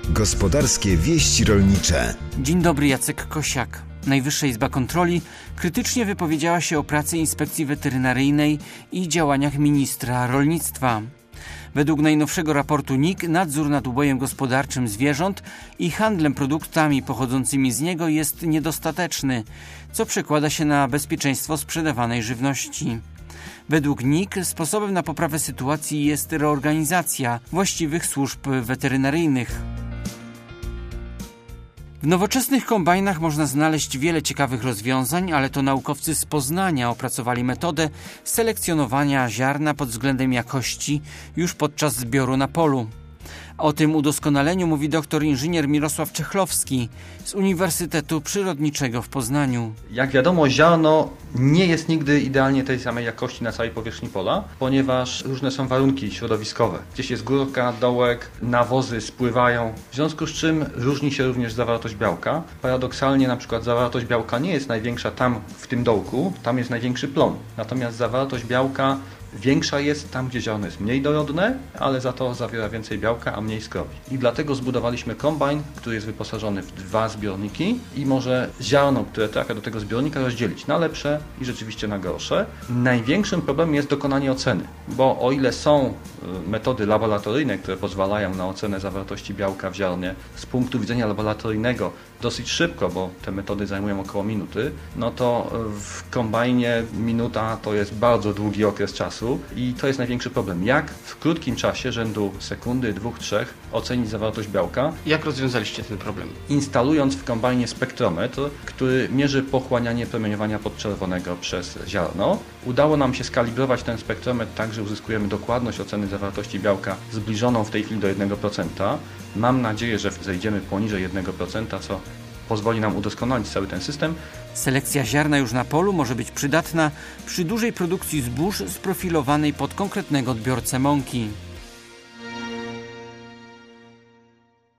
Gospodarskie wieści rolnicze. Dzień dobry, Jacek Kosiak. Najwyższa Izba Kontroli krytycznie wypowiedziała się o pracy Inspekcji Weterynaryjnej i działaniach ministra rolnictwa. Według najnowszego raportu NIK nadzór nad ubojem gospodarczym zwierząt i handlem produktami pochodzącymi z niego jest niedostateczny, co przekłada się na bezpieczeństwo sprzedawanej żywności. Według NIK sposobem na poprawę sytuacji jest reorganizacja właściwych służb weterynaryjnych. W nowoczesnych kombajnach można znaleźć wiele ciekawych rozwiązań, ale to naukowcy z Poznania opracowali metodę selekcjonowania ziarna pod względem jakości już podczas zbioru na polu. O tym udoskonaleniu mówi doktor inżynier Mirosław Czechlowski z Uniwersytetu Przyrodniczego w Poznaniu. Jak wiadomo, ziarno nie jest nigdy idealnie tej samej jakości na całej powierzchni pola, ponieważ różne są warunki środowiskowe. Gdzieś jest górka, dołek, nawozy spływają, w związku z czym różni się również zawartość białka. Paradoksalnie na przykład zawartość białka nie jest największa tam w tym dołku, tam jest największy plon. Natomiast zawartość białka większa jest tam, gdzie ziarno jest mniej dorodne, ale za to zawiera więcej białka, a mniej skrobi. I dlatego zbudowaliśmy kombajn, który jest wyposażony w 2 zbiorniki i może ziarno, które trafia do tego zbiornika, rozdzielić na lepsze i rzeczywiście na gorsze. Największym problemem jest dokonanie oceny, bo o ile są metody laboratoryjne, które pozwalają na ocenę zawartości białka w ziarnie z punktu widzenia laboratoryjnego dosyć szybko, bo te metody zajmują około minuty, no to w kombajnie minuta to jest bardzo długi okres czasu i to jest największy problem. Jak w krótkim czasie, rzędu sekundy, 2, 3, ocenić zawartość białka? Jak rozwiązaliście ten problem? Instalując w kombajnie spektrometr, który mierzy pochłanianie promieniowania podczerwonego przez ziarno. Udało nam się skalibrować ten spektrometr tak, że uzyskujemy dokładność oceny zawartości białka zbliżoną w tej chwili do 1%. Mam nadzieję, że zejdziemy poniżej 1%, co pozwoli nam udoskonalić cały ten system. Selekcja ziarna już na polu może być przydatna przy dużej produkcji zbóż sprofilowanej pod konkretnego odbiorcę mąki.